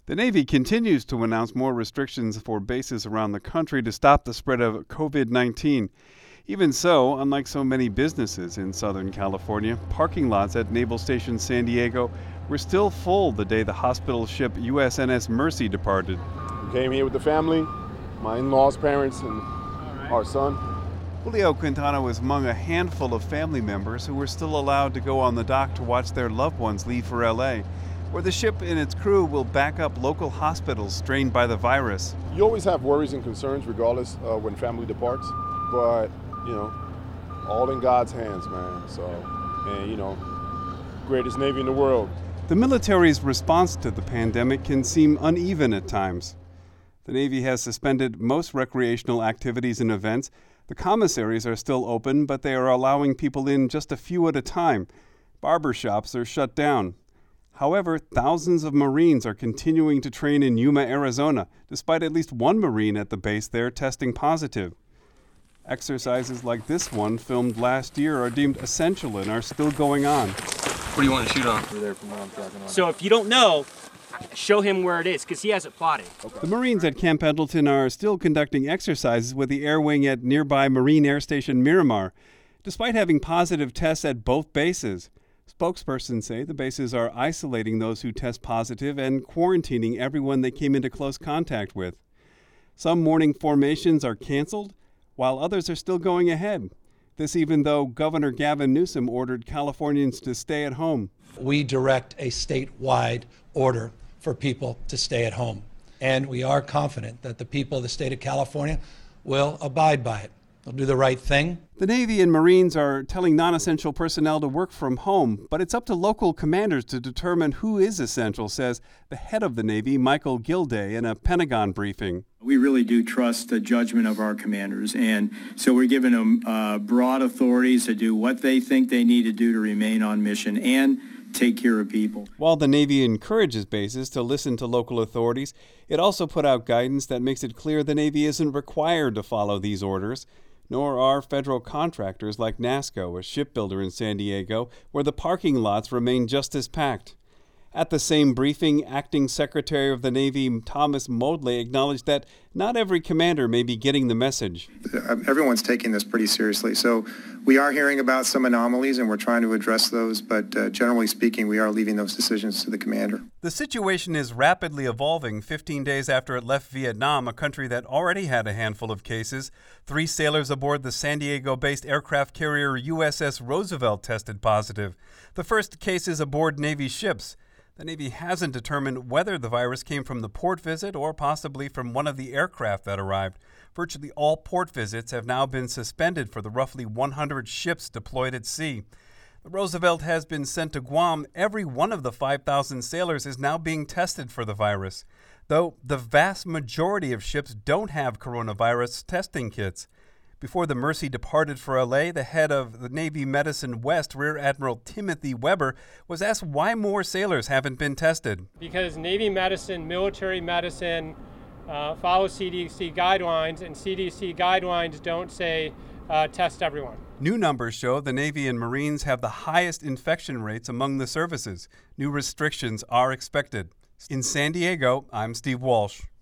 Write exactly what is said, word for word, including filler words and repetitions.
The Navy continues to announce more restrictions for bases around the country to stop the spread of covid nineteen. Even so, unlike so many businesses in Southern California, parking lots at Naval Station San Diego were still full the day the hospital ship U S N S Mercy departed. We came here with the family, my in-laws, parents, and our son. Julio Quintana was among a handful of family members who were still allowed to go on the dock to watch their loved ones leave for L A, where the ship and its crew will back up local hospitals strained by the virus. You always have worries and concerns regardless uh, when family departs, but, you know, all in God's hands, man. So, and, you know, greatest Navy in the world. The military's response to the pandemic can seem uneven at times. The Navy has suspended most recreational activities and events. The commissaries are still open, but they are allowing people in just a few at a time. Barber shops are shut down. However, thousands of Marines are continuing to train in Yuma, Arizona, despite at least one Marine at the base there testing positive. Exercises like this one, filmed last year, are deemed essential and are still going on. What do you want to shoot on? We're there from where I'm tracking on. So if you don't know, show him where it is, because he has it plotted. Okay. The Marines at Camp Pendleton are still conducting exercises with the air wing at nearby Marine Air Station Miramar, despite having positive tests at both bases. Spokespersons say the bases are isolating those who test positive and quarantining everyone they came into close contact with. Some morning formations are canceled, while others are still going ahead. This even though Governor Gavin Newsom ordered Californians to stay at home. We direct a statewide order for people to stay at home, and we are confident that the people of the state of California will abide by it. They'll do the right thing. The Navy and Marines are telling non-essential personnel to work from home, but it's up to local commanders to determine who is essential, says the head of the Navy, Michael Gilday, in a Pentagon briefing. We really do trust the judgment of our commanders, and so we're giving them uh, broad authorities to do what they think they need to do to remain on mission and take care of people. While the Navy encourages bases to listen to local authorities, it also put out guidance that makes it clear the Navy isn't required to follow these orders. Nor are federal contractors like NASSCO, a shipbuilder in San Diego, where the parking lots remain just as packed. At the same briefing, Acting Secretary of the Navy Thomas Modly acknowledged that not every commander may be getting the message. Everyone's taking this pretty seriously, so we are hearing about some anomalies and we're trying to address those, but uh, generally speaking, we are leaving those decisions to the commander. The situation is rapidly evolving fifteen days after it left Vietnam, a country that already had a handful of cases. Three sailors aboard the San Diego-based aircraft carrier U S S Roosevelt tested positive. The first cases aboard Navy ships. The Navy hasn't determined whether the virus came from the port visit or possibly from one of the aircraft that arrived. Virtually all port visits have now been suspended for the roughly one hundred ships deployed at sea. The Roosevelt has been sent to Guam. Every one of the five thousand sailors is now being tested for the virus, though the vast majority of ships don't have coronavirus testing kits. Before the Mercy departed for L A, the head of the Navy Medicine West, Rear Admiral Timothy Weber, was asked why more sailors haven't been tested. Because Navy medicine, military medicine, uh, follow C D C guidelines, and C D C guidelines don't say uh, test everyone. New numbers show the Navy and Marines have the highest infection rates among the services. New restrictions are expected. In San Diego, I'm Steve Walsh.